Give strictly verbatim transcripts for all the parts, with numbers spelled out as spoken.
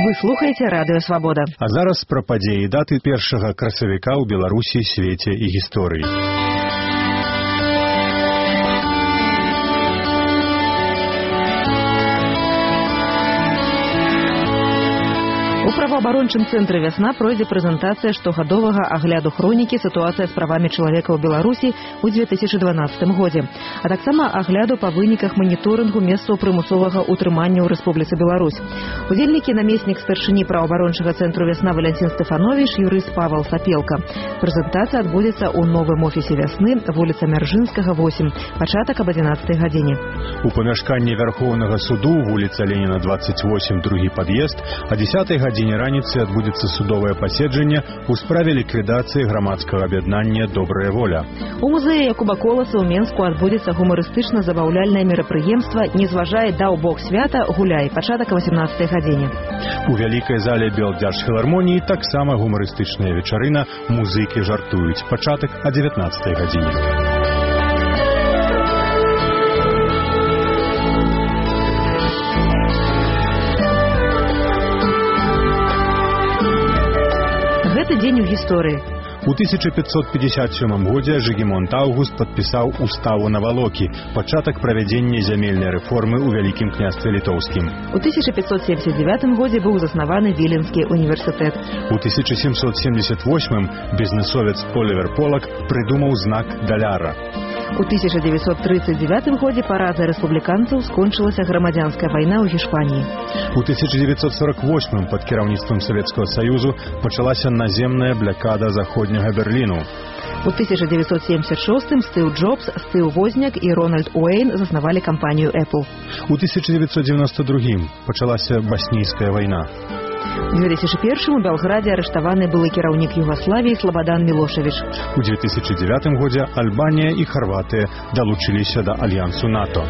Вы слухаеце радыё Свабода. А зараз пра падзеі даты першага красавіка ў Беларусі, свеце і гісторыі. У праваабарончым цэнтры «Вясна» пройдзе прэзентацыя штогадовага агляду хронікі «Сітуацыя з правамі чалавека ў Беларусі» ў дзве тысячы дванаццатым годзе, а таксама агляду па выніках маніторынгу месцаў прымусовага ўтрымання ў Рэспубліцы Беларусь. Удзельнікі намеснік старшыні праваабарончага цэнтру «Вясна» Валянцін Стэфановіч, юрыст Павал Сапелка. Прэзентацыя адбудзецца ў новым офісе «Вясны», вуліца Мяржынскага, восем, пачатак аб адзінаццатай гадзіне. У памяшканні Вярхоўнага суду, вуліца Леніна, двадцать восемь, другі пад'езд, а дзесятай гадзіне Дзень раніцы адбудзецца судовае паседжанне ў справе ліквідацыі грамадскага аб'яднання «Добрая воля». У музеі Якуба Коласа ў Менску адбудзецца гумарыстычна-забаўляльнае мерапрыемства «Не зважай, даў Бог свята, гуляй», пачатак о восемнадцатай гадзіне. У вялікай зале Белдзяржфілармоніі таксама гумарыстычная вечарына «Музыкі жартуюць», пачатак о дзевятнаццатай гадзіне. Гэты дзень у гісторыі. У тысяча пятьсот пятьдесят сёмым годзе Жыгімонт Аўгуст падпісаў уставу Навалокі, пачатак правядзення зямельнай рэформы ў Вялікім княстве літоўскім. У тысяча пятьсот семьдесят девятым годзе быў заснаваны Віленскі універсітэт. У тысяча семьсот семьдесят восьмым бізнесовец Олівер Полак прыдумаў знак даляра. У тысяча девятьсот тридцать девятым годзе паразай рэспубліканцаў скончылася грамадзянская вайна ў Гішпаніі. У тысяча девятьсот сорок восьмым пад кіраўніцтвам Савецкага Саюзу пачалася наземная блякада заходняга Берліну. У тысяча девятьсот семьдесят шостым Стыў Джобс, Стыў Возняк і Рональд Уэйн заснавалі кампанію Apple. У тысяча девятьсот девяносто другім пачалася баснійская вайна. У две тысячи первым у Белграде арыштаваны былы кіраўнік Югаславіі Слабадан Мілошевіч. У две тысячи девятым годзе Альбанія і Харватыя далучыліся да альянсу НАТО.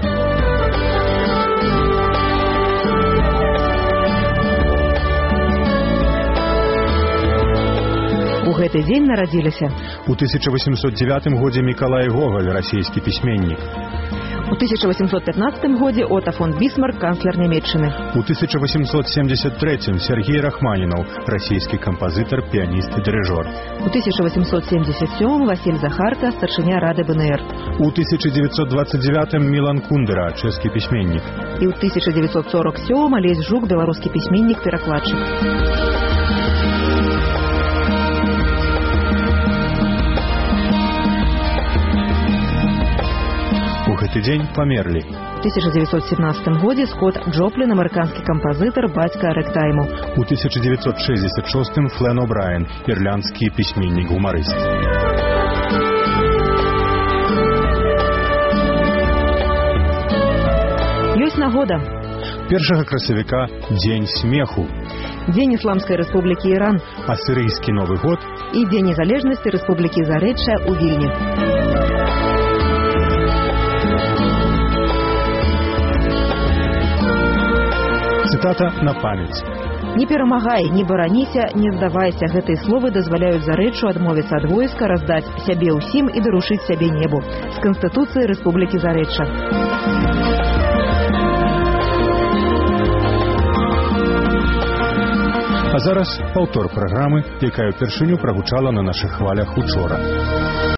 У гэты дзень нарадзіліся. У тысяча восемьсот девятым годзе Мікалай Гоголь, расійскі пісьменнік. У тысяча восемьсот пятнадцатым годзе Отто фон Бісмарк, канцлер Нямецчыны. У тысяча восемьсот семьдесят третьем Сергей Рахманінаў, расійскі кампазітар, піяніст і дырыжор. У тысяча восемьсот семьдесят сёмым Васіль Захарка, старшыня Рады БНР. У тысяча девятьсот двадцать девятым Мілан Кундера, чэшскі пісьменнік. І ў тысяча девятьсот сорок сёмым Алесь Жук, беларускі пісьменнік, перакладчык. У гэты дзень памерлі. У тысяча девятьсот семнадцатым годзе Скотт Джоплін, амерыканскі кампазітар, бацька рэктайму. У тысяча девятьсот шестьдесят шостым Флэн О'Брайен, ірландскі пісьменнік-гумарыст. Ёсць нагода. Першага красавіка дзень смеху. Дзень Ісламскай рэспублікі Іран. Асірыйскі Новы год. І дзень незалежнасці Рэспублікі Зарэчча ў Вільні. Цытата на памяць. Не перамагай, не бараніся, не здавайся. Гэтыя словы дазваляюць Зарэччу адмовіцца ад войска, раздаць сябе ўсім і дарушыць сябе небу. З Канстытуцыі Рэспублікі Зарэчча. А зараз паўтор праграмы, якая ўпершыню прагучала на нашых хвалях учора.